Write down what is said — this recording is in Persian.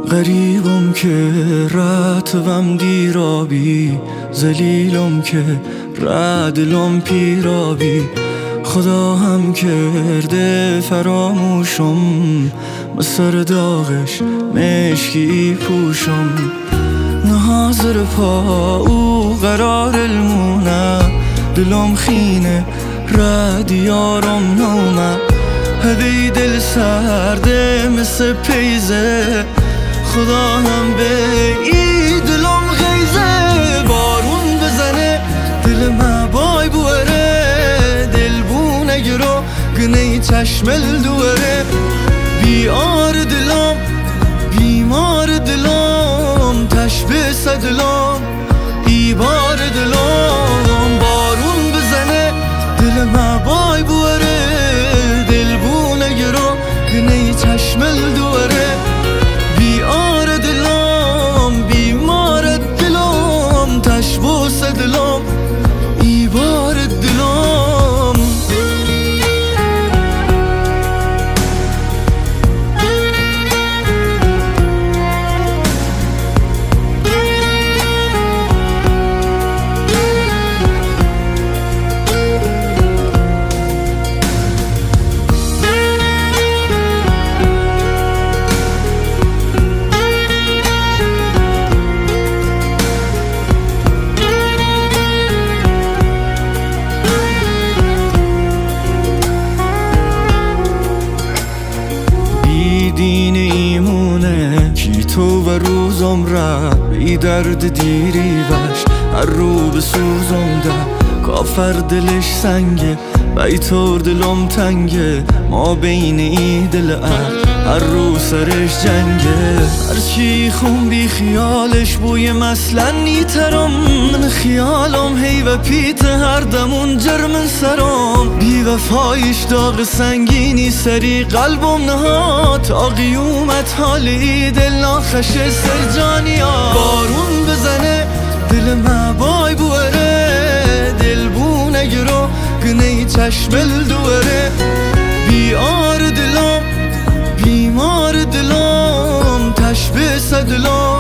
غریبم که رتبم دیرابی، ذلیلم که ردلم پیرابی. خدا هم کرده فراموشم، مسر داغش مشکی پوشم. نحاضر پا او قرار المونه، دلم خینه رد یارم نومه. هدی دل سرده مثل پیزه، خدا هم به ای دلم غیزه. بارون بزنه دل مبای بوره، دل بونه گرو گنه چشمل دوره. بیار دلم بیمار دلم، تشبیس دلم ایبار دلم. بارون بزنه دل مبای بوره، دل بونه گرو گنه چشمل دوره. بیار دلم بیمار دلم، تشبیس دلم ایبار دلم. دین ایمونه کی تو و روزم رب، ای درد دیری وش هر رو به سوزم ده. کافر دلش سنگه بیتور دلم تنگه، ما بین ای دل هر رو سرش جنگه. هرچی خون بی خیالش بوی مثلا نیترم، من خیالم هی و پیت هر دمون جرمن سرم. بی وفایش داغ سنگینی سری قلبم نهاد، تا قیومت حالی دل ناخش سرجانیا. بارون بزنه دل مبای بوره، دل بونه گرو گنه چشمل دوره. بیار دلم بیمار دلم، تشبیس دلم